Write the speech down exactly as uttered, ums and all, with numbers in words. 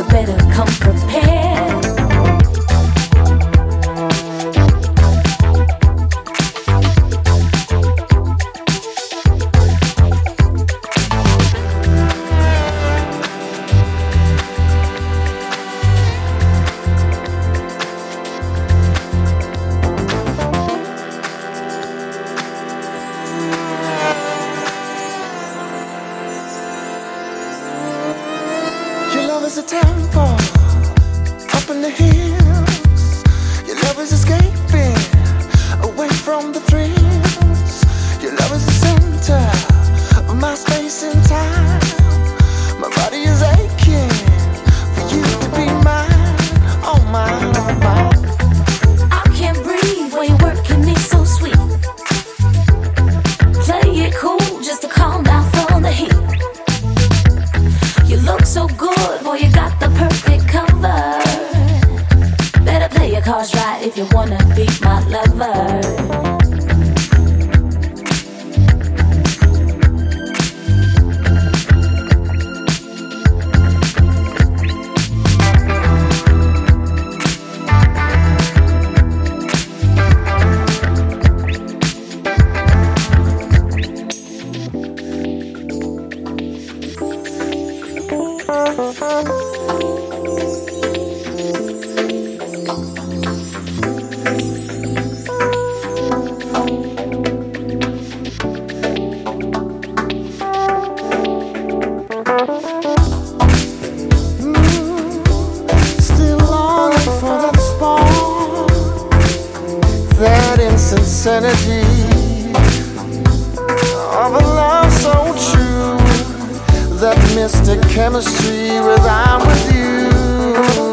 nigga better come prepared. Is a tempo up in the hills. Your love is escaping away from the thrills. Your love is the center of my space and time. My body is aching for you to be mine. Oh mine, oh mine. I can't breathe when you're working me so sweet. Play it cool just to calm down from the heat. You look so good, boy, you got the perfect cover. Better play your cards right if you wanna be my lover. That instant energy of a love so true, that mystic chemistry with I'm with you.